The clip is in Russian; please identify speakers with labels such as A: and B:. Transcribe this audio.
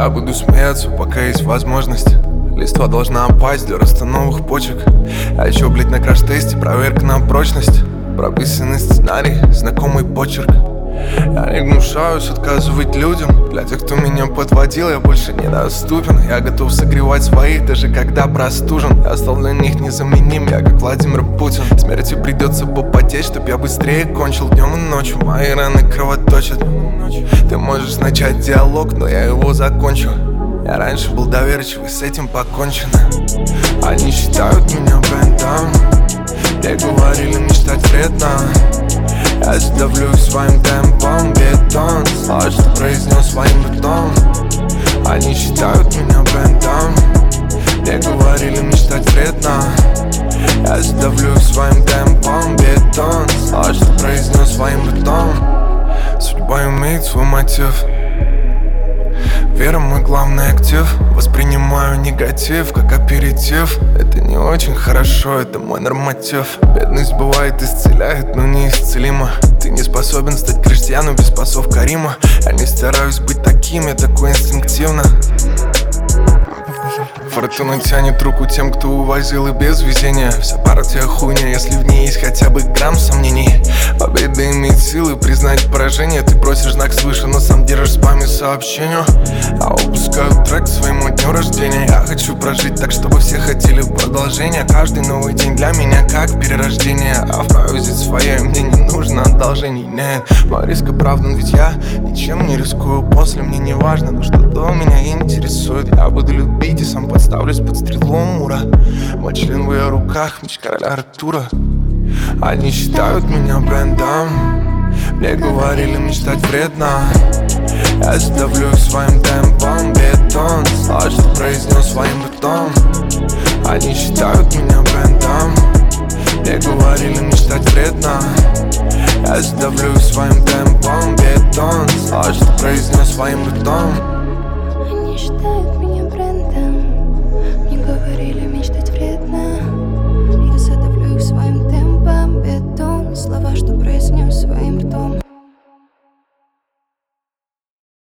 A: Я буду смеяться, пока есть возможность. Листва должна опасть для роста новых почек. А еще, блять, на краш-тесте проверка на прочность. Прописанный сценарий, знакомый почерк. Я не гнушаюсь отказывать людям. Для тех, кто меня подводил, я больше недоступен. Я готов согревать своих, даже когда простужен. Я стал для них незаменим, я как Владимир Путин. Смертью придется попотеть, чтоб я быстрее кончил. Днем и ночью мои раны кровоточат. Ты можешь начать диалог, но я его закончу. Я раньше был доверчивый, с этим покончено. Они считают меня брендом. Мне говорили, мечтать вредно. Я задавлю своим темпом бетон. Слова, что произнес своим ртом. Они считают меня брендом. Мне говорили, мечтать вредно. Я задавлю своим темпом бетон. Слова, что произнес своим ртом. Судьба имеет свой мотив. Вера мой главный актив. Воспринимаю негатив как аперитив. Это не очень хорошо, это мой норматив. Бедность бывает исцеляет, но неисцелима. Ты не способен стать крестьяном без пасов Карима. Я не стараюсь быть таким, я такой инстинктивно. Фортуна тянет руку тем, кто увозил и без везения. Вся партия хуйня, если в ней есть хотя бы грамм сомнений. Победа имеет силы признать поражение. Ты просишь знак свыше, но сам держишь в спаме сообщению. А выпускаю трек к своему дню рождения. Я хочу прожить так, чтобы все хотели продолжения. Каждый новый день для меня как перерождение. А вправе взять свое, мне не нужно одолжений. Нет, мой риск оправдан, ведь я ничем не рискую. После мне не важно, но что до меня интересует. Я буду любить и сам подставлюсь под стрелу Мура. Мой член в ее руках, меч короля Артура. Они считают меня брендом. Мне говорили, мечтать вредно. Я задавлю своим темпом бетон. Слова, что произнес своим ртом. Они считают меня брендом. Мне говорили, мечтать вредно. Я задавлю своим темпом бетон. Слова, что произнес своим ртом.
B: Они считают меня